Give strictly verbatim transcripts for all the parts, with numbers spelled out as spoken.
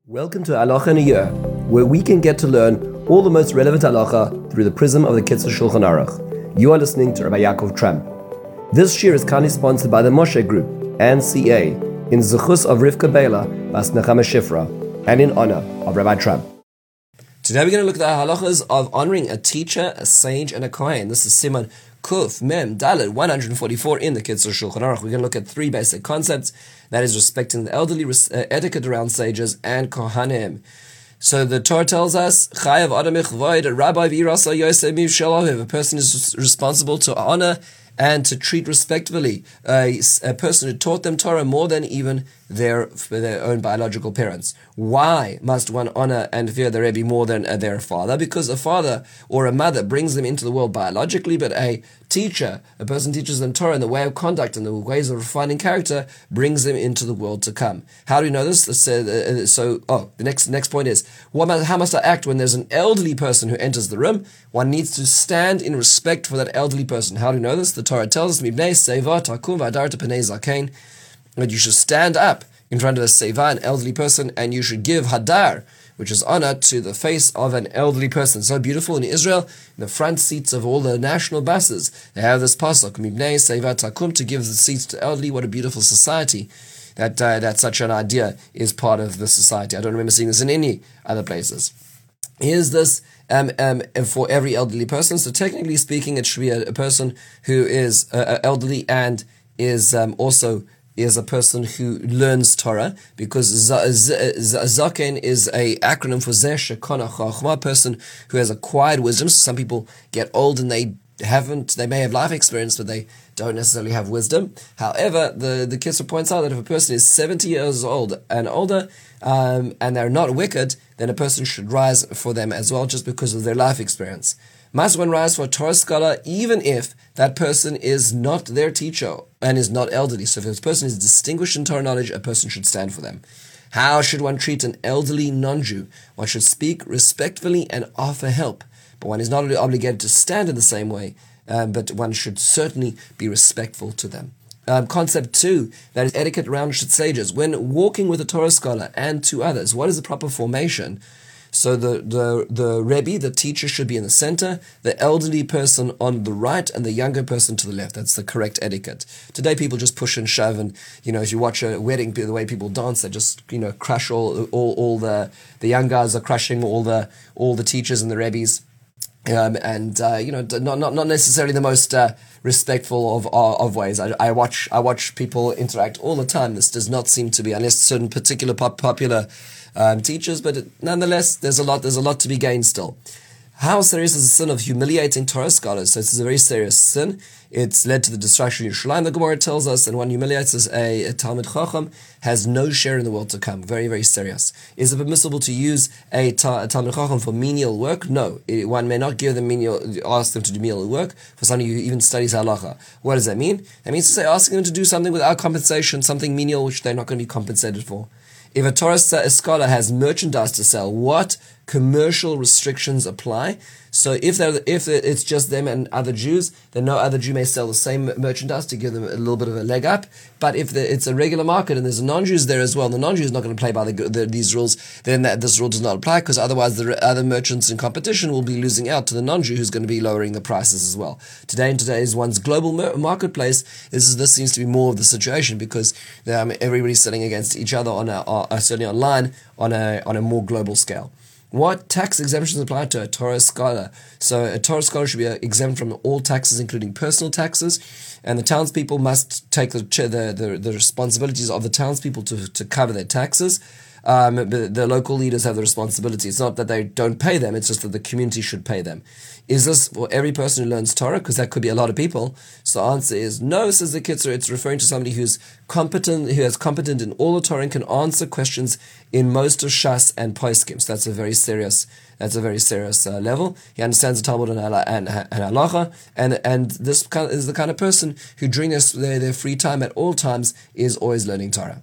Welcome to Halacha in a Year, where we can get to learn all the most relevant halacha through the prism of the Kitzur Shulchan Aruch. You are listening to Rabbi Yaakov Tramp. This year is kindly sponsored by the Moshe Group and C A in Zechus of Rivka Bela Bas Nechama Shifra and in honor of Rabbi Tramp. Today we're going to look at the halachas of honoring a teacher, a sage, and a kohen. This is Siman Kuf Mem Dalet one hundred forty-four in the Kitzur Shulchan Aruch. We're going to look at three basic concepts. That is respecting the elderly, uh, etiquette around sages, and kohanim. So the Torah tells us, Chayav Adam Ichvoid, a rabbi v'irasa yosef mivshalav. A person is responsible to honor and to treat respectfully a, a person who taught them Torah more than even their their own biological parents. Why must one honor and fear the Rebbe more than uh, their father? Because a father or a mother brings them into the world biologically, but a teacher, a person teaches them Torah and the way of conduct and the ways of refining character, brings them into the world to come. How do we know this? So, so oh, the next next point is, what must, how must I act when there's an elderly person who enters the room? One needs to stand in respect for that elderly person. How do we know this? The Torah tells us, Mibnei Seva Takum V'Adarta Pnei Zakein, that you should stand up in front of a Seva, an elderly person, and you should give Hadar, which is honor, to the face of an elderly person. So beautiful in Israel, in the front seats of all the national buses, they have this pasuk, Mibnei Seva Takum, to give the seats to elderly. What a beautiful society. That, uh, that such an idea is part of the society. I don't remember seeing this in any other places. Here's this um, um, for every elderly person. So technically speaking, it should be a, a person who is uh, elderly and is um, also is a person who learns Torah, because Zaken is a acronym for Zeh Shekona Chachma, a person who has acquired wisdom. So some people get old and they haven't, they may have life experience, but they don't necessarily have wisdom. However, the, the Kitzur points out that if a person is seventy years old and older, um, and they're not wicked, then a person should rise for them as well, just because of their life experience. Must one rise for a Torah scholar, even if that person is not their teacher and is not elderly? So if this person is distinguished in Torah knowledge, a person should stand for them. How should one treat an elderly non-Jew? One should speak respectfully and offer help, but one is not obligated to stand in the same way, um, but one should certainly be respectful to them. Um, concept two, that is etiquette around sages. When walking with a Torah scholar and two others, what is the proper formation? So the, the, the Rebbe, the teacher, should be in the center, the elderly person on the right, and the younger person to the left. That's the correct etiquette. Today people just push and shove, and, you know, if you watch a wedding, the way people dance, they just, you know, crush all all, all the, the young guys are crushing all the all the teachers and the Rebbes. Um, and uh, you know, not not not necessarily the most uh, respectful of of ways. I, I watch I watch people interact all the time. This does not seem to be, unless certain particular pop, popular um, teachers. But it, nonetheless, there's a lot there's a lot to be gained still. How serious is the sin of humiliating Torah scholars? So this is a very serious sin. It's led to the destruction of Yerushalayim, the Gemara tells us, and one humiliates as a, a Talmid Chacham has no share in the world to come. Very, very serious. Is it permissible to use a, ta, a Talmid Chacham for menial work? No. It, one may not give them menial, ask them to do menial work for somebody who even studies halacha. What does that mean? That means to say asking them to do something without compensation, something menial which they're not going to be compensated for. If a Torah scholar has merchandise to sell, what commercial restrictions apply? So if they're, if it's just them and other Jews, then no other Jew may sell the same merchandise to give them a little bit of a leg up. But if the, it's a regular market and there's non-Jews there as well, and the non-Jew is not going to play by the, the, these rules, then that, this rule does not apply, because otherwise the other merchants in competition will be losing out to the non-Jew, who's going to be lowering the prices as well. Today, in today's one's global mer- marketplace, this is, this seems to be more of the situation, because um, everybody's selling against each other on a, uh, certainly online on a on a more global scale. What tax exemptions apply to a Torah scholar? So a Torah scholar should be exempt from all taxes, including personal taxes, and the townspeople must take the the, the, the responsibilities of the townspeople to, to cover their taxes. Um, but the local leaders have the responsibility. It's not that they don't pay them, it's just that the community should pay them. Is this for every person who learns Torah? Because that could be a lot of people. So the answer is no, says the Kitzur. It's referring to somebody who's competent, who is competent in all the Torah and can answer questions in most of Shas and Poskim. So that's a very serious, that's a very serious uh, level. He understands the Talmud and, and, and Halacha, and and this kind of, is the kind of person who during their, their, their free time at all times is always learning Torah.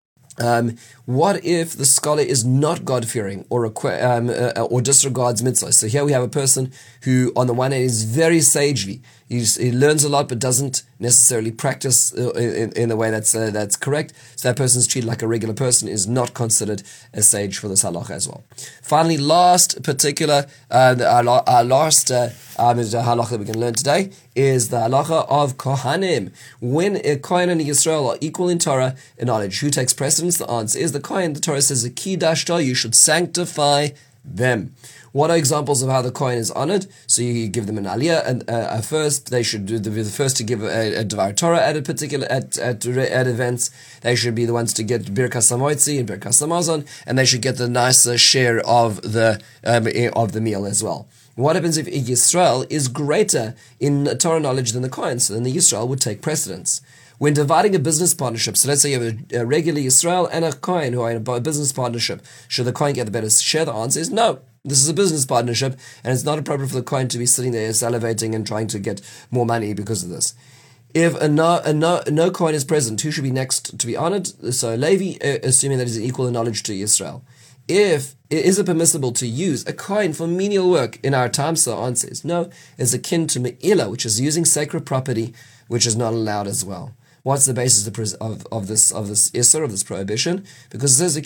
Um, what if the scholar is not God-fearing or requ- um, uh, or disregards mitzvahs? So here we have a person who, on the one hand, is very sagely, he, just, he learns a lot but doesn't necessarily practice uh, in, in a way that's uh, that's correct. So that person's treated like a regular person, is not considered a sage for this halacha as well. Finally, last particular, uh, our, our last uh, um, halacha that we can learn today is the halacha of Kohanim. When a Kohen and Yisrael are equal in Torah and knowledge, who takes precedence? The answer is the Kohen. The Torah says, "Kidashta," you should sanctify them. What are examples of how the Kohen is honored? So you give them an aliyah, and uh, first they should be the first to give a, a Dvar Torah at a particular at, at at events. They should be the ones to get Birkas Hamoitzi and Birkas Hamazon, and they should get the nicer share of the um, of the meal as well. What happens if Yisrael is greater in Torah knowledge than the Kohen? So then the Yisrael would take precedence. When dividing a business partnership, so let's say you have a, a regular Yisrael and a Kohen who are in a business partnership, should the Kohen get the better share? The answer is no. This is a business partnership, and it's not appropriate for the Kohen to be sitting there salivating and trying to get more money because of this. If a no, a no, no Kohen is present, who should be next to be honored? So Levi, uh, assuming that he's equal in knowledge to Yisrael. If is it permissible to use a Kohen for menial work in our time? So the answer is no. It's akin to Me'ilah, which is using sacred property, which is not allowed as well. What's the basis of, of, of this of this Isser, of this prohibition? Because it says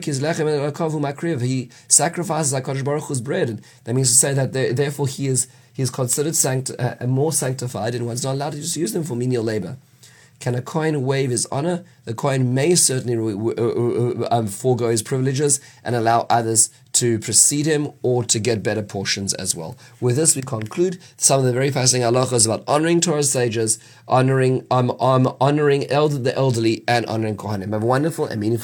he sacrifices HaKadosh Baruch Hu's bread, and that means to say that there, therefore he is he is considered sanct, uh, more sanctified, and one's not allowed to just use them for menial labor. Can a Kohen waive his honor? The Kohen may certainly um, forego his privileges and allow others to precede him or to get better portions as well. With this, we conclude some of the very fascinating halachas about honoring Torah sages, honoring um, um honoring elder, the elderly, and honoring Kohanim. Have a wonderful and meaningful